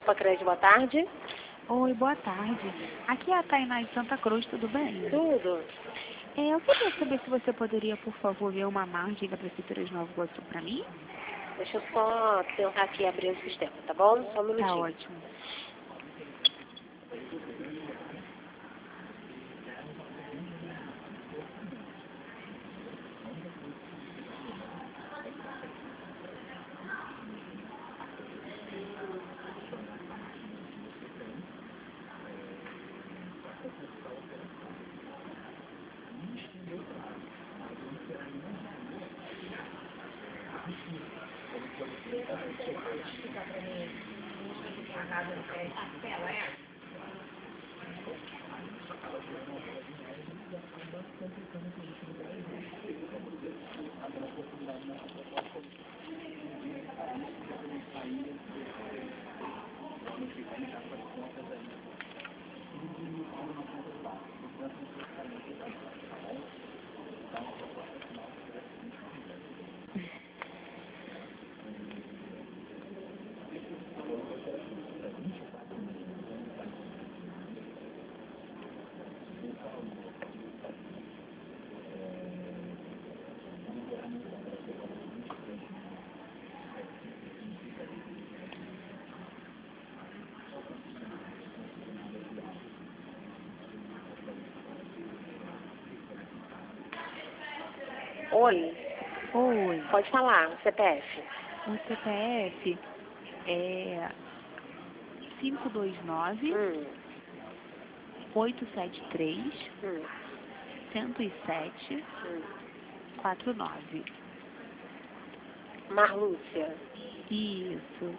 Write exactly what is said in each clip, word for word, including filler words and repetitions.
Pacred, boa tarde. Oi, boa tarde. Aqui é a Tainá de Santa Cruz, tudo bem? Tudo. É, eu queria saber se você poderia, por favor, ver uma margem da Prefeitura de Nova Iguaçu para mim? Deixa eu só tentar aqui abrir o sistema, tá bom? Só um minutinho. Tá ótimo. Oi, Oi, pode falar, C P F. o C P F é cinco dois nove, Hum, oito sete três, hum, cento e sete, hum. quatro nove. Marlúcia. Isso.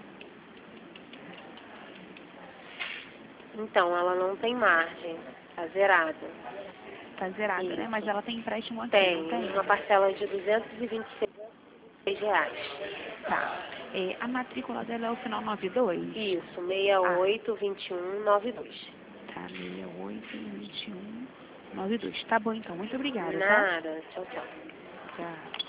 Então, ela não tem margem. Tá zerada. Tá zerada, né? Isso. Mas ela tem empréstimo aqui, Tem não tem? uma parcela de duzentos e vinte e seis reais. Tá. É, a matrícula dela é o final noventa e dois? Isso, seis oito dois um nove dois. Tá, seis oito dois um nove dois. Tá bom, então. Muito obrigada, tá? Nada. Tchau, tchau. Tchau.